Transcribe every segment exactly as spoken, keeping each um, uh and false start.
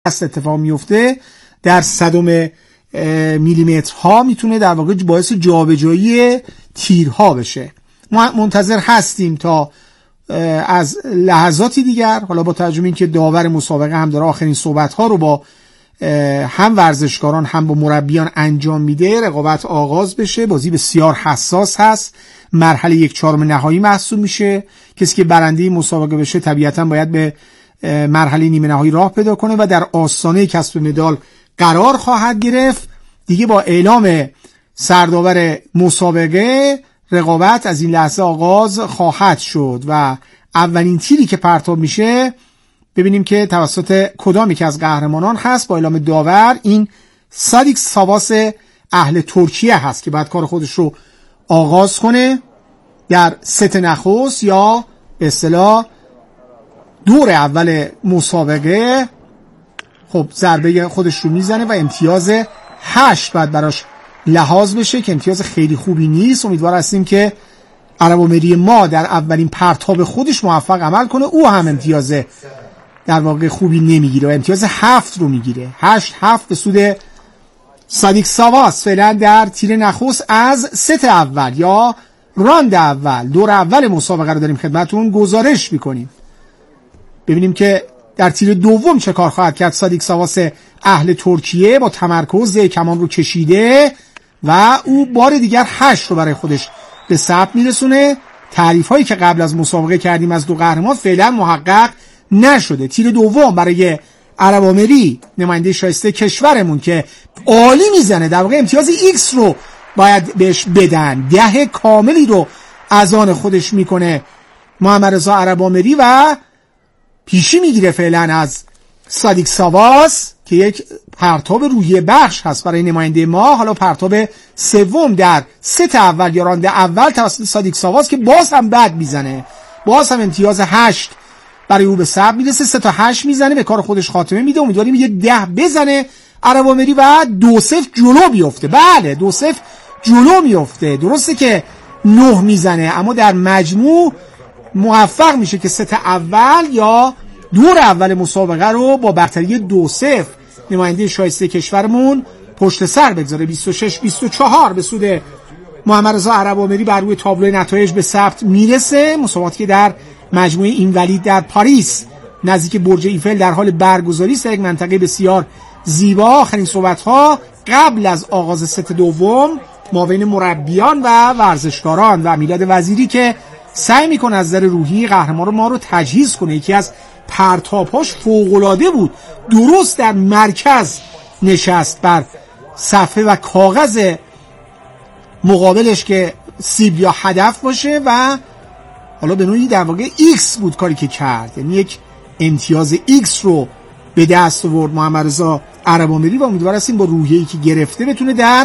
است اتفاق میفته در صدم میلیمتر ها میتونه در واقع باعث جابجایی تیرها بشه. ما منتظر هستیم تا از لحظاتی دیگر، حالا با توجه به اینکه داور مسابقه هم داره آخرین صحبت ها رو با هم ورزشکاران هم با مربیان انجام میده، رقابت آغاز بشه. بازی بسیار حساس هست، مرحله یک چهارم نهایی محسوب میشه. کسی که برنده مسابقه بشه طبیعتا باید به مرحله نیمه نهایی راه پیدا کنه و در آستانه کسب مدال قرار خواهد گرفت. دیگه با اعلام سرداور مسابقه رقابت از این لحظه آغاز خواهد شد و اولین تیری که پرتاب میشه ببینیم که توسط کدام یک از قهرمانان هست. با اعلام داور این سادیک ساواس اهل ترکیه هست که بعد کار خودش رو آغاز کنه در ست نخست یا به اصطلاح دور اول مسابقه. خب ضربه خودش رو میزنه و امتیاز هشت بعد براش لحاظ بشه که امتیاز خیلی خوبی نیست. امیدوار هستیم که عرب‌آمری ما در اولین پرتاب خودش موفق عمل کنه. او هم امتیاز در واقع خوبی نمیگیره و امتیاز هفت رو میگیره. هشت هفت به سود سادیک ساواس فعلا در تیر نخست از ست اول یا راند اول، دور اول مسابقه رو داریم خدمتون گزارش میکنیم. ببینیم که در تیر دوم چه کار خواهد کرد سادیک ساواس اهل ترکیه. با تمرکز کمان رو کشیده و او بار دیگر هشت رو برای خودش به ثبت میرسونه. تعریف هایی که قبل از مسابقه کردیم از دو قهرمان فعلا محقق نشده. تیر دوم برای عرب‌آمری نماینده شایسته کشورمون که عالی میزنه، در واقع امتیاز ایکس رو باید بهش بدن، ده کاملی رو از آن خودش میکنه محمد رضا عرب‌آمری و پیشی میگیره فعلا از سادیک ساواس که یک پرتاب روحیه بخش هست برای نماینده ما. حالا پرتاب سوم در ست اول یا راند اول توسط سادیک ساواس که باز هم بد میزنه، باز هم امتیاز هشت برای او به ثبت میرسه. سه تا هشت میزنه، به کار خودش خاتمه میده. امیدواریم یه ده بزنه عرب‌آمری و دو صفر جلو بیفته. بله دو صفر جلو میفته. درسته که نه میزنه اما در مجموع موفق میشه که ست اول یا دور اول مسابقه رو با برتری دو صفر نماینده شایسته کشورمون پشت سر بگذاره. بیست و شش بیست و چهار به سود محمد رضا عرب‌آمری بر روی تابلوی نتایج به ثبت میرسه. مسابقاتی که در مجموعه اینوالید در پاریس نزدیک برج ایفل در حال برگزاری است، در یک منطقه بسیار زیبا. آخرین صحبت‌ها قبل از آغاز ست دوم مابین مربیان و ورزشکاران و میلاد وزیری که سعی میکنه از نظر روحی قهرمان ما رو تجهیز کنه. یکی از پرتاب‌هاش فوق‌العاده بود، درست در مرکز نشست بر صفحه و کاغذ مقابلش که سیب یا هدف باشه و حالا به نوعی در واقع ایکس بود کاری که کرد، یعنی یک امتیاز ایکس رو به دست آورد محمد رضا عرب‌آمری و امیدوار هستیم با روحیه‌ای که گرفته بتونه در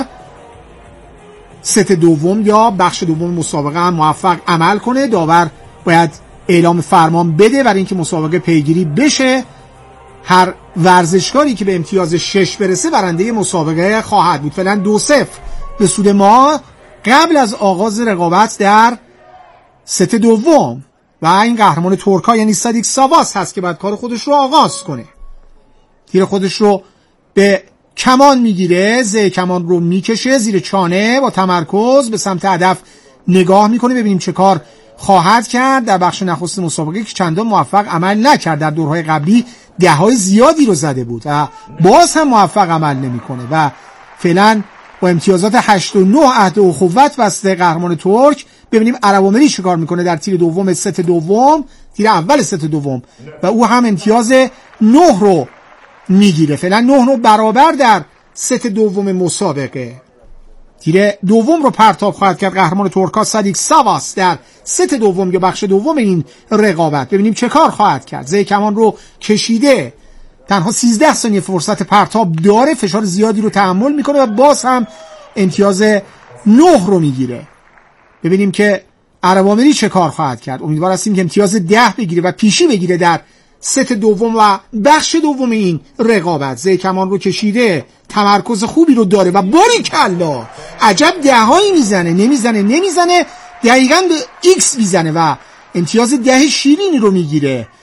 ست دوم یا بخش دوم مسابقه هم موفق عمل کنه. داور باید اعلام فرمان بده برای اینکه مسابقه پیگیری بشه. هر ورزشکاری که به امتیاز شش برسه برنده مسابقه خواهد بود. فعلا دو صفر به سود ما قبل از آغاز رقابت در ست دوم و این قهرمان ترکا یعنی سادیک ساواس هست که بعد کار خودش رو آغاز کنه. تیر خودش رو به کمان میگیره، زیر کمان رو میکشه زیر چانه، با تمرکز به سمت هدف نگاه میکنه. ببینیم چه کار خواهد کرد. در بخش نخست مسابقه که چندان موفق عمل نکرد، در دورهای قبلی دههای زیادی رو زده بود و باز هم موفق عمل نمیکنه و فعلا با امتیازات هشت و نه عهد اخوت وسط قهرمان ترک. ببینیم عرب‌آمری چه کار میکنه در تیر دوم ست دوم، تیر اول ست دوم و او هم امتیاز نه رو میگیره. فعلا نه رو برابر در ست دوم مسابقه. تیر دوم رو پرتاب خواهد کرد قهرمان ترکا سادیک ساواس در ست دوم یا بخش دوم این رقابت. ببینیم چه کار خواهد کرد. زیر کمان رو کشیده، تنها سیزده ثانیه فرصت پرتاب داره، فشار زیادی رو تحمل میکنه و باز هم امتیاز نه رو میگیره. ببینیم که عرب‌آمری چه کار خواهد کرد. امیدوار هستیم که امتیاز ده بگیره و پیشی بگیره در ست دوم و بخش دوم این رقابت. زیر کمان رو کشیده، تمرکز خوبی رو داره و باریکلا عجب دهایی میزنه، نمیزنه نمیزنه دقیقاً به ایکس میزنه و امتیاز ده شیرینی رو میگیره.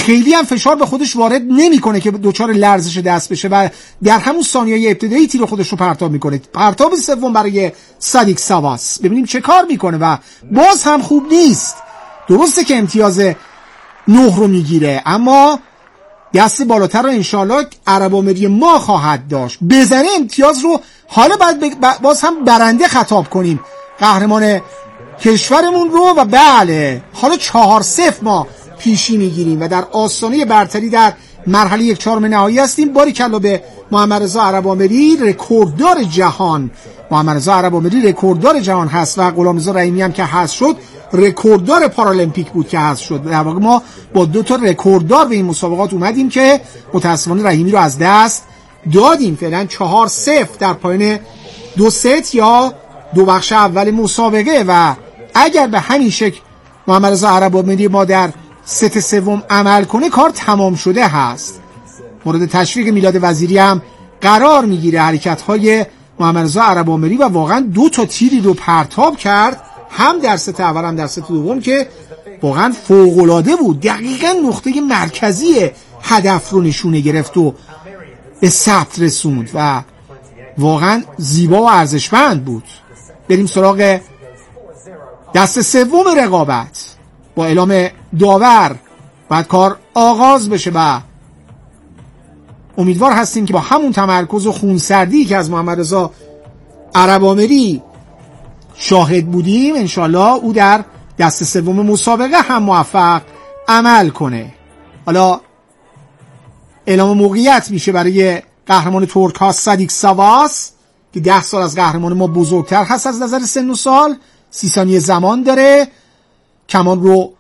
خیلی هم فشار به خودش وارد نمیکنه که دچار لرزش دست بشه و در همون ثانیه‌های ابتدایی تیر خودش رو پرتاب میکنه. پرتاب سوم برای صادیق ساواس، ببینیم چه کار میکنه و باز هم خوب نیست. درسته که امتیاز نه رو میگیره، اما دست بالاتر رو انشالله عرب آمری ما خواهد داشت. بزنه امتیاز رو حالا باید باز هم برنده خطاب کنیم قهرمان کشورمون رو و بله حالا چهار صفر ما پیشی میگیریم و در آستانه برتری در مرحله یک چهارم نهایی هستیم. باریکلا به محمد رضا عرب آمری، رکورددار جهان. محمد رضا عرب آمری رکورددار جهان هست و غلامرضا رحیمی هم که هست شد رکورددار پارالمپیک بود که هست شد. در واقع ما با دو تا رکورددار به این مسابقات اومدیم که متأسفانه رحیمی رو از دست دادیم. فعلا چهار صفر در پایان دو ست یا دو بخش اول مسابقه و اگر به همین شکل محمد رضا عرب آمری ما در ست سوم عمل کنه کار تمام شده هست. مورد تشویق میلاد وزیری هم قرار میگیره حرکت‌های محمد رضا عرب آمری و واقعا دو تا تیری رو پرتاب کرد، هم در ست اول هم در ست دوم، که واقعا فوق‌العاده بود. دقیقاً نقطه مرکزی هدف رو نشونه گرفت و به ثبت رسوند و واقعا زیبا و ارزشمند بود. بریم سراغ دست سوم رقابت. با اعلام داور بعد کار آغاز بشه و امیدوار هستیم که با همون تمرکز و خونسردی که از محمد رضا عرب آمری شاهد بودیم انشالله او در دست سوم مسابقه هم موفق عمل کنه. حالا اعلام موقعیت میشه برای قهرمان ترک ها صادیق ساواس که ده سال از قهرمان ما بزرگتر هست از نظر سن و سال. سی ثانیه زمان داره، کمان رو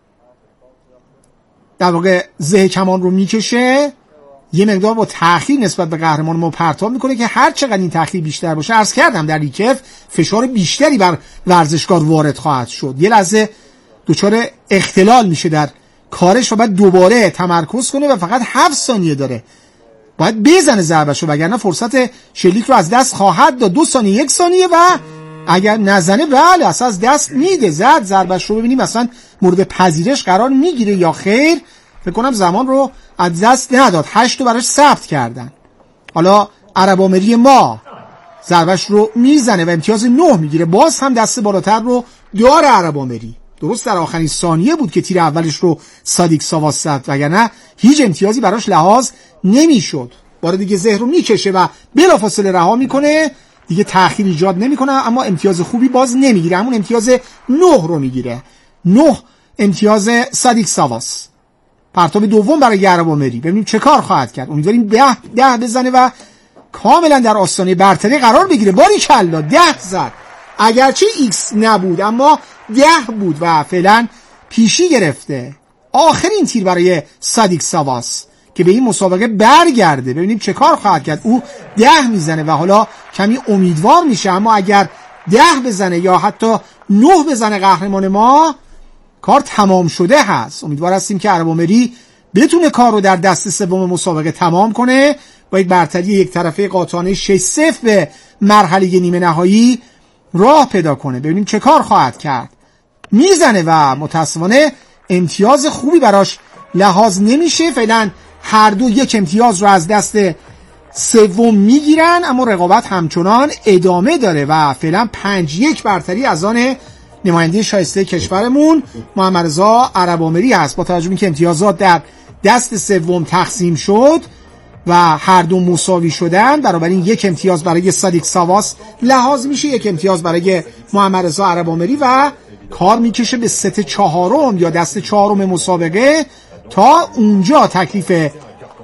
در واقع زه کمان رو میکشه، یه مقدار با تأخیر نسبت به قهرمان ما پرتاب میکنه که هر چقدر این تأخیر بیشتر باشه، عرض کردم در ریکف فشار بیشتری بر ورزشکار وارد خواهد شد. یه لحظه دچار اختلال میشه در کارش و بعد دوباره تمرکز کنه و فقط هفت ثانیه داره، باید بزنه ضربهشو وگرنه فرصت شلیک رو از دست خواهد داد. دو ثانیه یک ثانیه و اگر نزنه بله اصلا از دست میده. زد ضربهش رو، ببینیم اصلا مورد پذیرش قرار میگیره یا خیر. فکر کنم زمان رو از دست نداد، هشت رو براش ثبت کردن. حالا عرب آمری ما ضربهش رو میزنه و امتیاز نه میگیره. باز هم دست بالاتر رو داره عرب آمری. درست در آخرین ثانیه بود که تیر اولش رو صادیق ساواس زد وگرنه هیچ امتیازی براش لحاظ نمیشد. بار دیگه زهر رو میکشه و بلافاصله رها میکنه، دیگه تأخیر ایجاد نمیکنه، اما امتیاز خوبی باز نمیگیره، همون امتیاز نه رو میگیره. نه امتیاز صادیق ساواس. پرتاب دوم برای عرب آمری، ببینیم چه کار خواهد کرد. امیدواریم ده ده بزنه و کاملا در آستانه برتری قرار بگیره. باریکلا ده زد، اگرچه ایکس نبود اما ده بود و فعلا پیشی گرفته. آخرین تیر برای صادیق ساواس که به این مسابقه برگرده. ببینیم چه کار خواهد کرد. او ده میزنه و حالا کمی امیدوار میشه، اما اگر ده بزنه یا حتی نه بزنه قهرمان ما، کار تمام شده هست. امیدوار هستیم که عرب آمری بتونه کار رو در دست سوم مسابقه تمام کنه با یک برتری یک طرفه قاطعانه شش صفر به مرحله نیمه نهایی راه پیدا کنه. ببینیم چه کار خواهد کرد. میزنه و متاسفانه امتیاز خوبی براش لحاظ نمیشه. فعلا هر دو یک امتیاز رو از دست سوم میگیرن، اما رقابت همچنان ادامه داره و فعلا پنج یک برتری از آن نماینده شایسته کشورمون محمد رضا عرب آمری هست. با توجه به اینکه امتیازات در دست سوم تقسیم شد و هر دو مساوی شدن، بنابراین یک امتیاز برای صادیق ساواس لحاظ میشه، یک امتیاز برای محمد رضا عرب آمری و کار میکشه به ست چهارم یا دست چهارم مسابقه تا اونجا تکلیف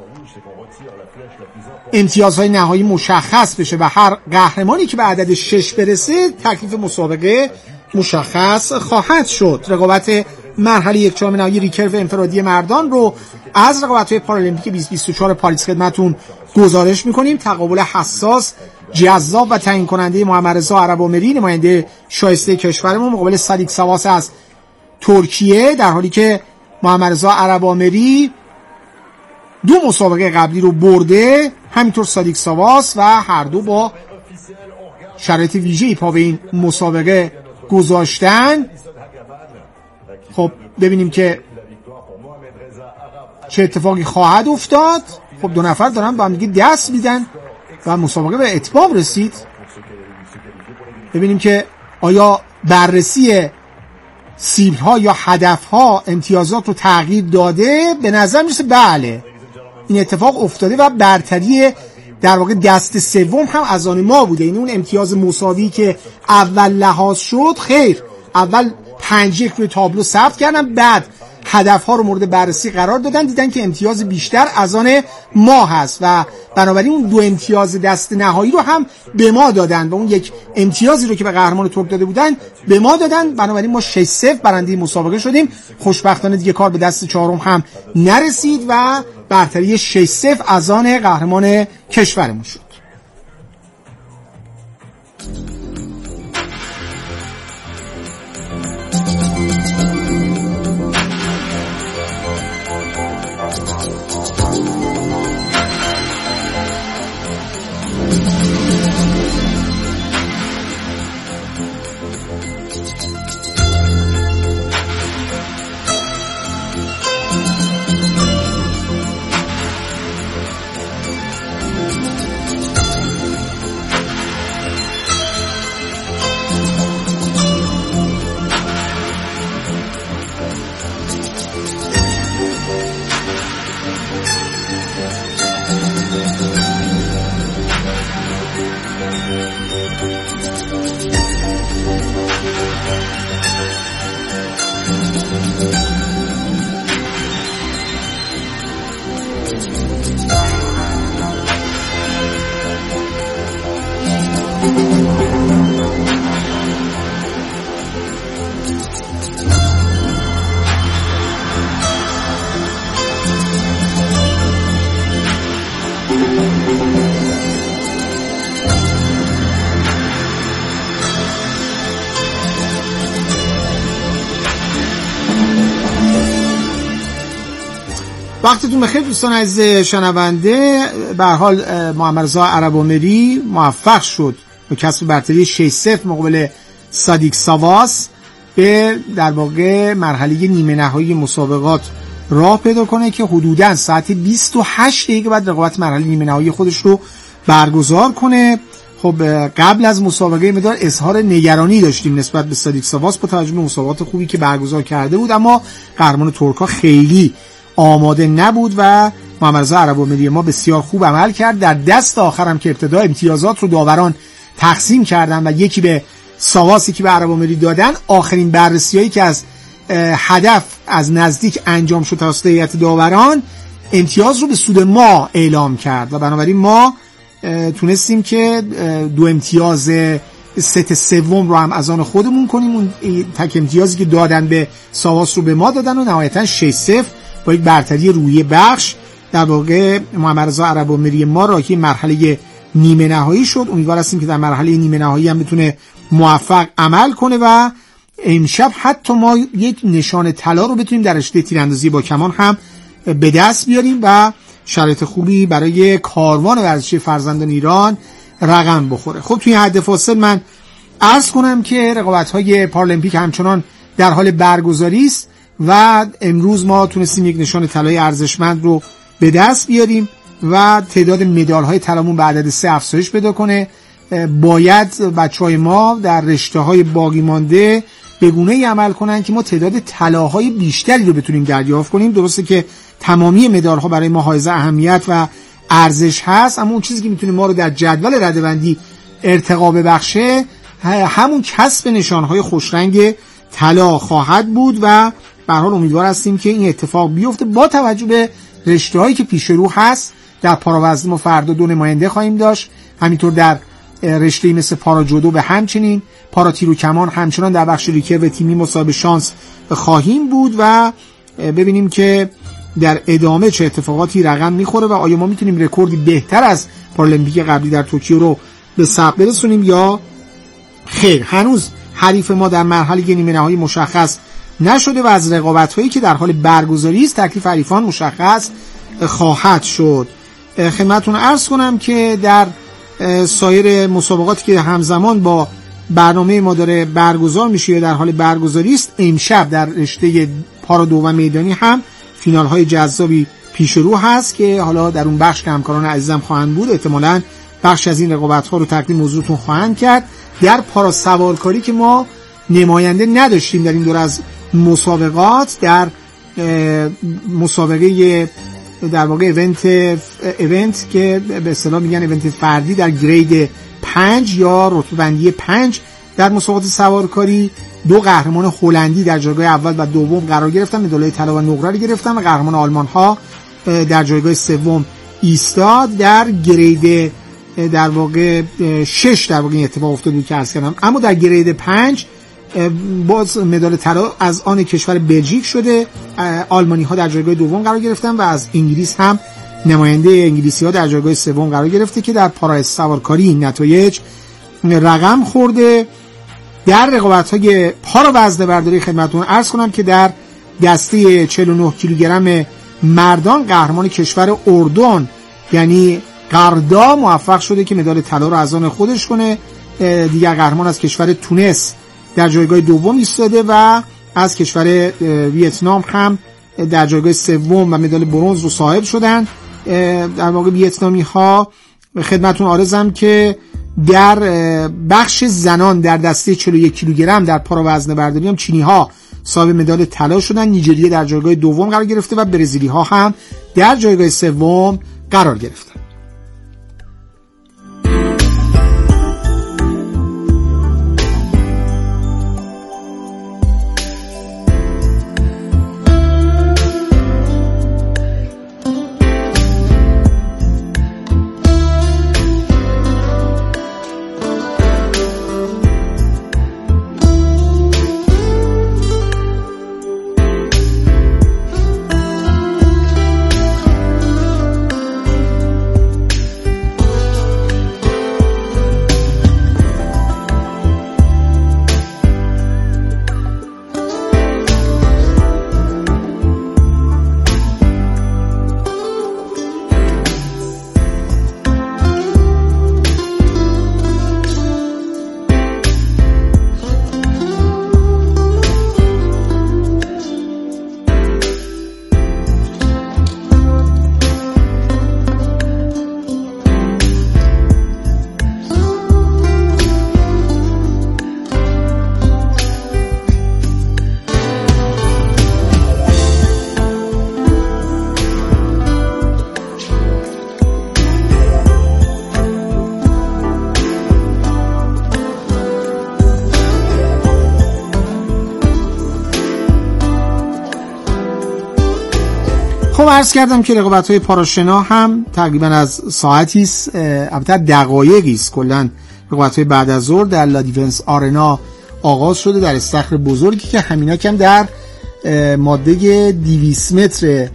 امتیازهای نهایی مشخص بشه و هر قهرمانی که به عدد شش برسه تکلیف مسابقه مشخص خواهد شد. رقابت مرحله یک چهارم نهایی ریکرو انفرادی مردان رو از رقابت‌های پارالمپیک بیست بیست و چهار پاریس خدمتتون گزارش می‌کنیم. تقابل حساس، جذاب و تعیین کننده محمد رضا عرب آمری نماینده شایسته کشورمون مقابل صادیق ساواس از ترکیه، در حالی که محمد رضا عرب آمری دو مسابقه قبلی رو برده، همینطور صادیق ساواس، و هر دو با شرایط ویژه‌ای پا به این مسابقه گذاشتن. خب ببینیم که چه اتفاقی خواهد افتاد. خب دو نفر دارن با هم دیگه دست میدن و مسابقه به اتمام رسید. ببینیم که آیا بررسی سیبل ها یا هدف ها امتیازات رو تغییر داده. به نظر میرسه بله این اتفاق افتاده و برتری در واقع دست سوم هم از آن ما بوده. این اون امتیاز مساوی که اول لحاظ شد خیر، اول پنج یک روی تابلو ثبت کردن، بعد هدف ها رو مورد بررسی قرار دادن، دیدن که امتیاز بیشتر از آن ما هست و بنابراین اون دو امتیاز دست نهایی رو هم به ما دادن و اون یک امتیازی رو که به قهرمان ترک داده بودن به ما دادن. بنابراین ما شش صفر برنده مسابقه شدیم. خوشبختانه دیگه کار به دست چهارم هم نرسید و برتری شش صفر از آن قهرمان کشورمون شد. وقتتون بخیر دوستان عزیز شنونده. به هر حال محمد رضا عرب‌آمری موفق شد به کسب برتری شش صفر مقابل صادیق ساواس به در واقع مرحله نیمه نهایی مسابقات راه پیدا کنه که حدوداً ساعت بیست و هشت دقیقه بعد رقابت مرحله نیمه نهایی خودش رو برگزار کنه. خب قبل از مسابقه مقدار اظهار نگرانی داشتیم نسبت به صادیق ساواس با توجه به مسابقات خوبی که برگزار کرده بود، اما قهرمان ترک‌ها خیلی آماده نبود و محمد رضا عرب‌آمری ما بسیار خوب عمل کرد. در دست آخر هم که ابتدا امتیازات رو داوران تقسیم کردن و یکی به ساواس یکی به عرب‌آمری دادن، آخرین بررسی‌هایی که از هدف از نزدیک انجام شد توسط هیئت داوران امتیاز رو به سود ما اعلام کرد و بنابراین ما تونستیم که دو امتیاز ست سوم رو هم از آن خودمون کنیم. اون تک امتیازی که دادن به ساواس رو به ما دادن و نهایتا شش صفر با یک برتری رویه بخش در واقع محمد رضا عرب‌آمری ما راهی مرحله نیمه نهایی شد. امیدوار هستیم که در مرحله نیمه نهایی هم بتونه موفق عمل کنه و امشب حتی ما یک نشان طلا رو بتونیم در رشته تیراندازی با کمان هم به دست بیاریم و شرایط خوبی برای کاروان ورزشی فرزندان ایران رقم بخوره. خب توی حد فاصل من عرض کنم که رقابت‌های پارالمپیک همچنان در حال برگزاری است و امروز ما تونستیم یک نشان طلای ارزشمند رو به دست بیاریم و تعداد مدال‌های طلامون به عدد سه افزایش پیدا کنه. باید بچه‌های ما در رشته‌های باقی مانده به گونه‌ای عمل کنن که ما تعداد طلاهای بیشتری رو بتونیم دریافت کنیم. درسته که تمامی مدال‌ها برای ما حائز اهمیت و ارزش هست، اما اون چیزی که میتونه ما رو در جدول رده‌بندی ارتقا ببخشه همون کسب نشان‌های خوشرنگ طلا خواهد بود و به هر حال امیدوار هستیم که این اتفاق بیفته با توجه به رشته‌هایی که پیش رو هست. در پاراوزن ما فردا دو نماینده خواهیم داشت، همینطور در رشته‌ای مثل پارا جودو به همچنین پارا تیر و کمان همچنان در بخش ریکرو تیمی مصاحب شانس خواهیم بود و ببینیم که در ادامه چه اتفاقاتی رقم میخوره و آیا ما میتونیم رکوردی بهتر از پارالمپیک قبلی در توکیو رو به ثبت برسونیم یا خیر. هنوز حریف ما در مرحله نیمه نهایی مشخص نشده و از رقابت‌هایی که در حال برگزاری است تکلیف حریفان مشخص خواهد شد. خدمتتون عرض کنم که در سایر مسابقاتی که همزمان با برنامه ما داره برگزار میشه یا در حال برگزاری است، امشب در رشته پارا دو و میدانی هم فینال های جذابی پیش رو هست که حالا در اون بخش که همکاران عزیزم خواهند بود احتمالاً بخش از این رقابت ها رو تقدیم حضورتون خواهند کرد. در پارا سوارکاری که ما نماینده نداشتیم در این دور از مسابقات، در مسابقه در واقع ایونت ایونت که به اصطلاح میگن ایونت فردی در گرید پنج یا رتبه بندی پنج در مسابقات سوارکاری، دو قهرمان هلندی در جایگاه اول و دوم قرار گرفتن، مدالای طلا و نقره رو گرفتن و قهرمان آلمان ها در جایگاه سوم ایستاد. در گرید در واقع شش در واقع اتفاق افتاد بود که عرض کردم، اما در گرید پنج باز مدال طلا از آن کشور بلژیک شده، آلمانی ها در جایگاه دوم قرار گرفتن و از انگلیس هم نماینده انگلیسی ها در جایگاه سوم قرار گرفته که در پارا سوارکاری این نتایج رقم خورده. در رقابت های پارا وزنه برداری خدمتتون عرض کنم که در دسته چهل و نه کیلوگرم مردان قهرمان کشور اردن یعنی قردا موفق شده که مدال طلا رو از آن خودش کنه. دیگر قهرمان از کشور تونس در جایگاه دوم ایستاده و از کشور ویتنام هم در جایگاه سوم و مدال برنز رو صاحب شدن. در واقع ویتنامی ها خدمتتون عرضم که در بخش زنان در دسته چهل و یک کیلوگرم در پارا وزنه برداری هم چینی ها صاحب مدال طلا شدن، نیجریه در جایگاه دوم قرار گرفته و برزیلی ها هم در جایگاه سوم قرار گرفتن. خب عرض کردم که رقابت‌های پاراشنا هم تقریبا از ساعتی است، البته دقایقی است، کلا رقابت‌های بعد از ظهر در لا دیفنس آرنا آغاز شده در استخر بزرگی که همینا کم در ماده دویست متر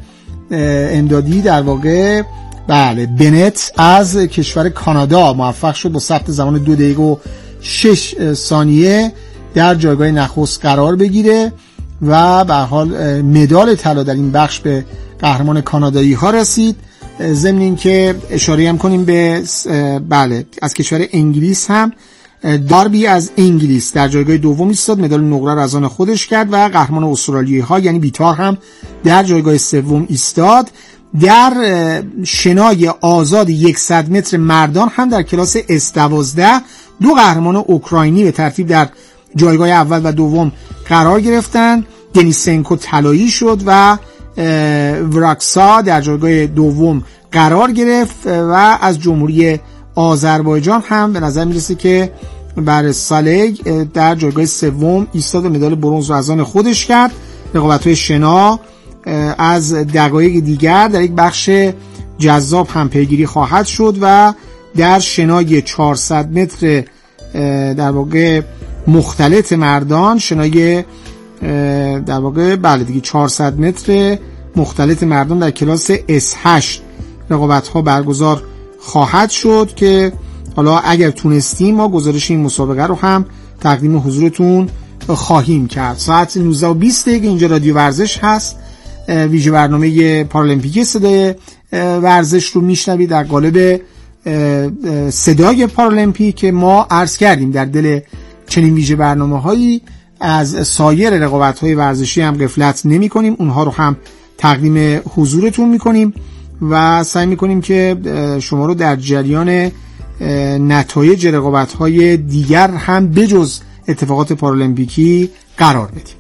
امدادی در واقع بله بنت از کشور کانادا موفق شد با ثبت زمان دو دقیقه و شش ثانیه در جایگاه نخست قرار بگیره و به حال مدال طلا در این بخش به قهرمان کانادایی ها رسید. ضمن این که اشاره هم کنیم به بله از کشور انگلیس هم داربی از انگلیس در جایگاه دوم ایستاد، مدال نقره را از آن خودش کرد و قهرمان استرالیایی ها یعنی بیتار هم در جایگاه سوم ایستاد. در شنای آزاد صد متر مردان هم در کلاس اس دوازده دو قهرمان اوکراینی به ترتیب در جایگاه اول و دوم قرار گرفتند. دنیسنکو طلایی شد و وراکسا در جایگاه دوم قرار گرفت و از جمهوری آذربایجان هم به نظر میرسه که بر سالگ در جایگاه سوم ایستاد و مدال برنز رو از آن خودش کرد. رقابت‌های شنا از دقایق دیگر در یک بخش جذاب هم پیگیری خواهد شد و در شنای چهارصد متر در واقع مختلط مردان، شنای در واقع بله دیگه چهارصد متر مختلط مردان در کلاس اس هشت رقابت ها برگزار خواهد شد که حالا اگر تونستیم ما گزارش این مسابقه رو هم تقدیم حضورتون خواهیم کرد. ساعت نوزده و بیست دقیقه اینجا رادیو ورزش هست، ویژه برنامه پارالمپیک صدای ورزش رو میشنوید در قالب صدای پارالمپیک که ما عرض کردیم در دل چنین ویژه برنامه هایی از سایر رقابت های ورزشی هم غفلت نمی کنیم، اونها رو هم تقدیم حضورتون میکنیم و سعی میکنیم که شما رو در جریان نتایج رقابت‌های دیگر هم بجز اتفاقات پارالمپیکی قرار بدیم.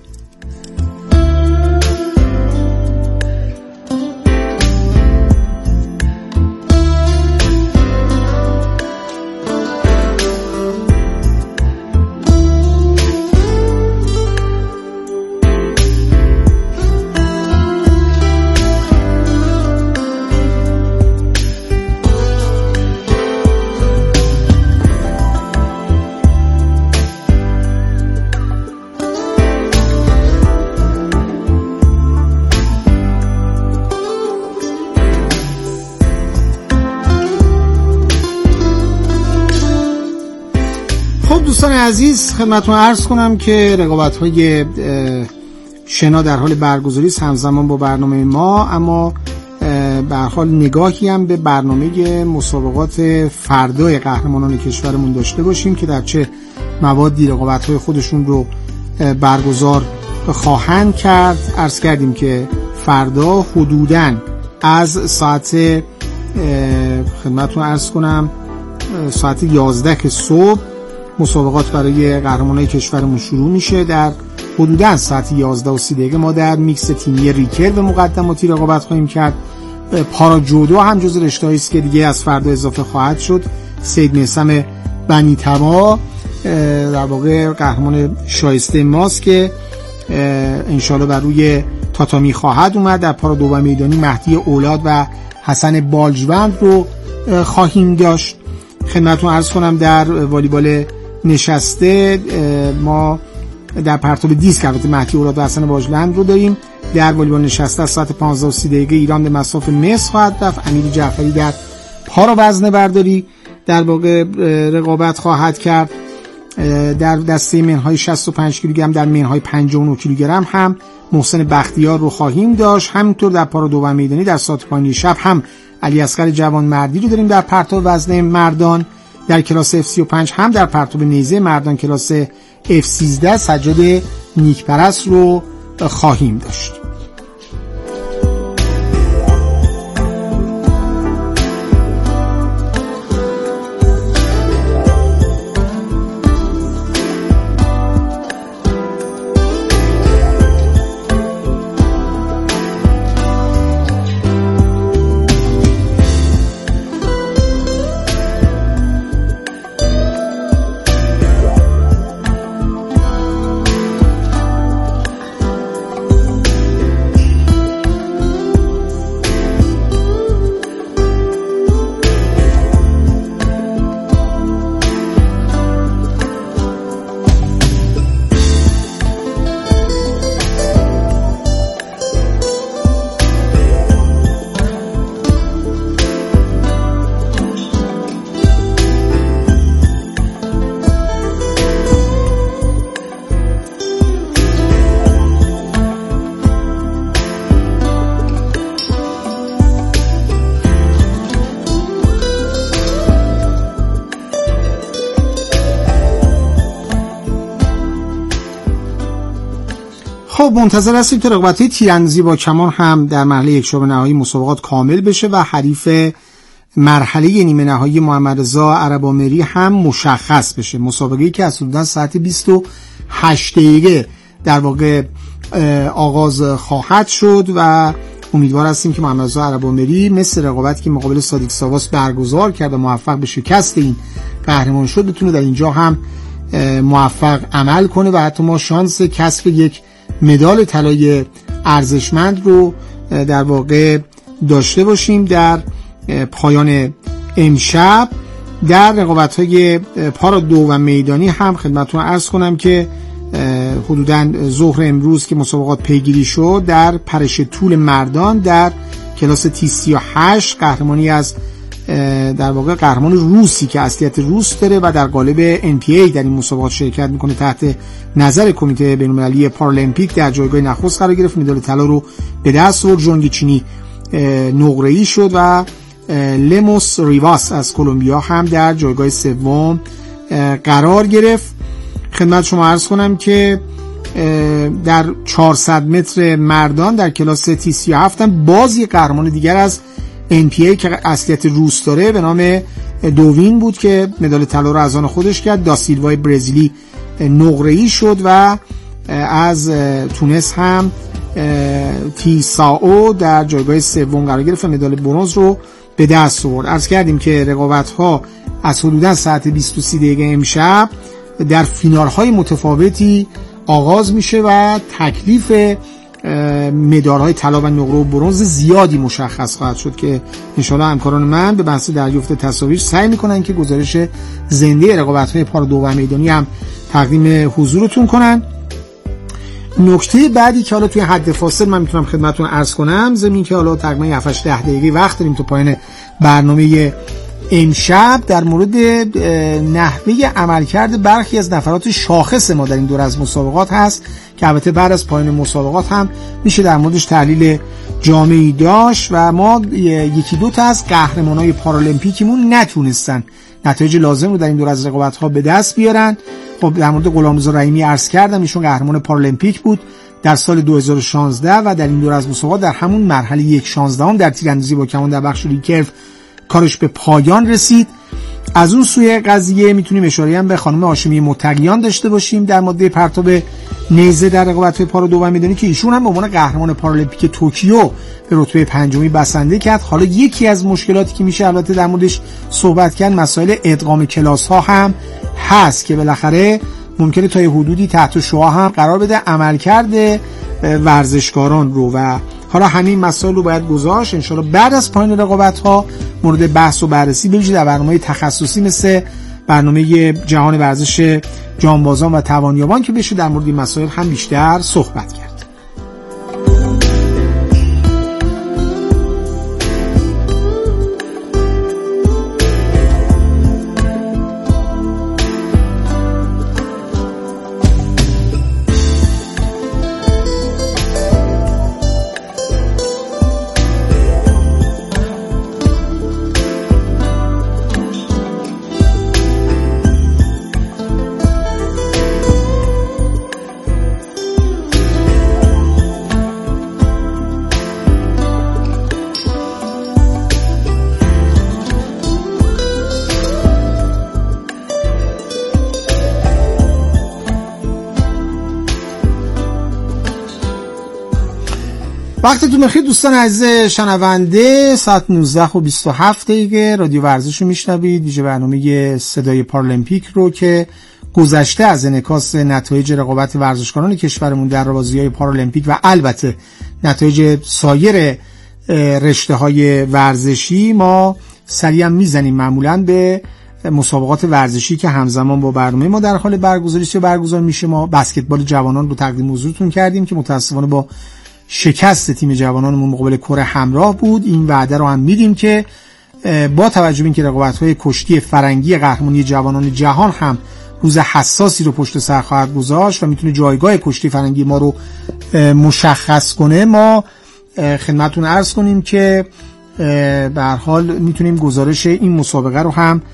دوستان عزیز، خدمتتون عرض کنم که رقابت‌های شنا در حال برگزاری است همزمان با برنامه ما، اما به هر حال نگاهی هم به برنامه مسابقات فردای قهرمانان کشورمون داشته باشیم که در چه موادی رقابت‌های خودشون رو برگزار خواهند کرد. عرض کردیم که فردا حدوداً از ساعت خدمتتون عرض کنم ساعت یازده صبح مسابقات برای قهرمانای کشورمون شروع میشه. در حدوداً ساعت یازده و سی دقیقه ما در میکس تیمی ریکرو مقدماتی رقابت خواهیم کرد. پارا جودو هم جز رشته‌ای است که دیگه از فردا اضافه خواهد شد. سید میثم بنی تبا در واقع قهرمان شایسته ماست که انشالله بر روی تاتامی خواهد اومد. در پارا دو میدانی مهدی اولاد و حسن بالجوند رو خواهیم داشت. خدمتتون عرض کنم در والیبال نشسته ما در پرتاب دیسک البته مهدی اولاد و حسن باجلند رو داریم. در والیبال نشسته از ساعت پانزده و سی دقیقه ایران به مصاف مصر خواهد رفت. امیر جعفری در پارا وزنه برداری در واقع رقابت خواهد کرد. در دسته منهای شصت و پنج کیلوگرم در منهای پنجاه و نه کیلوگرم هم محسن بختیار رو خواهیم داشت. همینطور در پارا دو میدانی در ساعت پایانی شب هم علی اصغر جوان مردی رو داریم در پرتاب وزنه مردان. در کلاس اف سی و پنج هم در پرتاب نیزه مردان کلاس اف سیزده سجاد نیکپرست رو خواهیم داشت. خب منتظر هستیم که رقابت‌های تیراندازی با کمان هم در مرحله یک شب نهایی مسابقات کامل بشه و حریف مرحله نیمه نهایی محمد رضا عرب‌آمری هم مشخص بشه. مسابقه‌ای که از حدود ساعت بیست و هشت دقیقه در واقع آغاز خواهد شد و امیدوار هستیم که محمد رضا عرب‌آمری مثل رقابتی که مقابل صادق ساواس برگزار کرد و موفق به شکست این قهرمان شد بتونه در اینجا هم موفق عمل کنه و حتی ما شانس کسب یک مدال طلای ارزشمند رو در واقع داشته باشیم. در پایان امشب در رقابت‌های پارا دو و میدانی هم خدمتتون عرض کنم که حدوداً ظهر امروز که مسابقات پیگیری شد در پرش طول مردان در کلاس تی سی و هشت قهرمانی از در واقع قهرمان روسی که اصلیت روس داره و در قالب ان پی ای در این مسابقات شرکت میکنه تحت نظر کمیته بین‌المللی پارالمپیک در جایگاه نخست قرار گرفت. مدال طلا رو به دست آورد. جونگی چینی نقره‌ای شد و لموس ریواس از کلمبیا هم در جایگاه سوم قرار گرفت. خدمت شما عرض کنم که در چهارصد متر مردان در کلاس تی سی و هفت باز یک قهرمان دیگر از ان پی ای که اصلیت روس داره به نام دووین بود که مدال طلا رو از آن خودش کرد. داسیلوای برزیلی نقره‌ای شد و از تونس هم تی ساو در جایگاه سوم قرار گرفت و مدال برنز رو به دست آورد. عرض کردیم که رقابت‌ها از حدوداً ساعت بیست و سه دقیقه امشب در فینال‌های متفاوتی آغاز میشه و تکلیف مدال‌های طلا و نقره و برنز زیادی مشخص خواهد شد که انشالله همکاران من به بحث دریافت تصاویر سعی میکنن که گزارش زنده رقابت‌های پارا دو و میدانی هم تقدیم حضورتون کنن. نکته بعدی که حالا توی حد فاصل من میتونم خدمتتون عرض کنم، ضمن که حالا تقریبا هفت هشت دقیقه وقت داریم تا پایان برنامه امشب، در مورد نحوه عملکرد برخی از نفرات شاخص ما در این دور از مسابقات هست که البته بعد از پایان مسابقات هم میشه در موردش تحلیل جامعی داشت و ما یکی دو تا از قهرمانای پارالمپیکیمون نتونستن نتایج لازم رو در این دور از رقابت‌ها به دست بیارن. خب در مورد غلامرضا رحیمی عرض کردم، ایشون قهرمان پارالمپیک بود در سال دو هزار و شانزده و در این دور از مسابقات در همون مرحله یک شانزدهم در تیراندازی با کمان در بخش ریکرو کارش به پایان رسید. از اون سوی قضیه میتونیم اشاره هم به خانم هاشمی متقیان داشته باشیم در ماده پرتاب نیزه در رقابت‌های پارا دو میدانی که ایشون هم به عنوان قهرمان پارالمپیک توکیو به رتبه پنجمی بسنده کرد. حالا یکی از مشکلاتی که میشه البته در موردش صحبت کرد مسائل ادغام کلاس ها هم هست که بالاخره ممکنه تا یه حدودی تحت شعاع هم قرار بده عملکرد ورزشکاران رو و حالا همین مسائل رو باید گذاشت. انشالله بعد از پایان رقابت ها مورد بحث و بررسی بشه در برنامه تخصصی مثل برنامه جهان ورزش جانبازان و توانیابان که بشه در مورد این مسائل هم بیشتر صحبت کرد. وقتتون بخیر دوستان عزیز شنونده، ساعت نوزده و بیست و هفت دقیقه رادیو ورزش رو میشنوید، ویژه برنامه صدای پارالمپیک رو که گذشته از انعکاس نتایج رقابت ورزشکاران کشورمون در بازی‌های پارالمپیک و البته نتایج سایر رشته‌های ورزشی ما سریع میزنیم معمولاً به مسابقات ورزشی که همزمان با برنامه ما در حال برگزاری است یا برگزار میشه. ما بسکتبال جوانان رو تقدیم حضورتون کردیم که متأسفانه با شکست تیم جوانانمون مقابل کره همراه بود. این وعده رو هم میدیم که با توجه به اینکه رقابت‌های کشتی فرنگی قهرمانی جوانان جهان هم روز حساسی رو پشت سر خواهد گذاشت و میتونه جایگاه کشتی فرنگی ما رو مشخص کنه، ما خدمتتون عرض کنیم که به هر حال میتونیم گزارش این مسابقه رو هم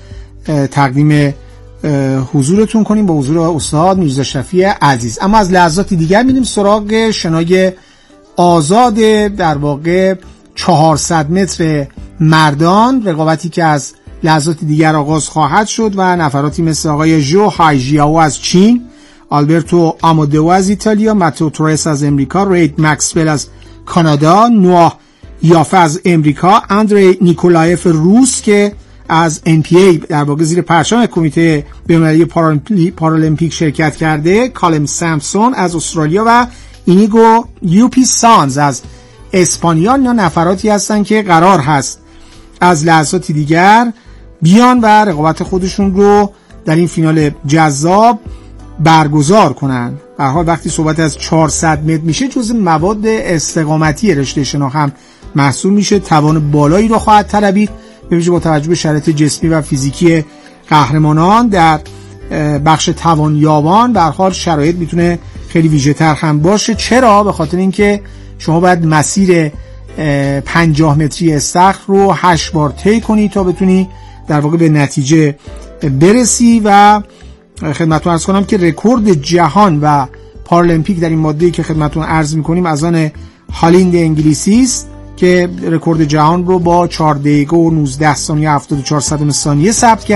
تقدیم حضورتون کنیم با حضور استاد میرزا شفیع عزیز. اما از لحظاتی دیگر میریم سراغ شنای آزاد در واقع چهارصد متر مردان، رقابتی که از لحظات دیگر آغاز خواهد شد و نفراتی مثل آقای جو هایجیاو از چین، آلبرتو آمودو از ایتالیا، ماتو تورس از امریکا، رید مکسول از کانادا، نوآ یافه از امریکا، اندری نیکولایف روس که از ان پی ای در واقع زیر پرچم کمیته بین‌المللی پارالمپیک شرکت کرده، کالم سامسون از استرالیا و اینیگو یوپی سانز از اسپانیا. اینا نفراتی هستن که قرار هست از لحظاتی دیگر بیان و رقابت خودشون رو در این فینال جذاب برگزار کنن. به هر حال وقتی صحبت از چهارصد متر میشه جزء مواد استقامتی رشته شنا هم محسوب میشه، توان بالایی رو خواهد طلبید به ویژه با توجه به شرایط جسمی و فیزیکی قهرمانان. در بخش توانیابان به هر حال شرایط میتونه خیلی ویژه‌تر هم باشه. چرا؟ به خاطر اینکه شما باید مسیر پنجاه متری استخر رو هشت بار طی کنی تا بتونی در واقع به نتیجه برسی و خدمتتون عرض کنم که رکورد جهان و پارالمپیک در این ماده‌ای که خدمتتون عرض می‌کنیم از آن هالند انگلیسی است که رکورد جهان رو با چهار دقیقه و نوزده ثانیه هفتاد و چهار صدم ثانیه ثبت کرد.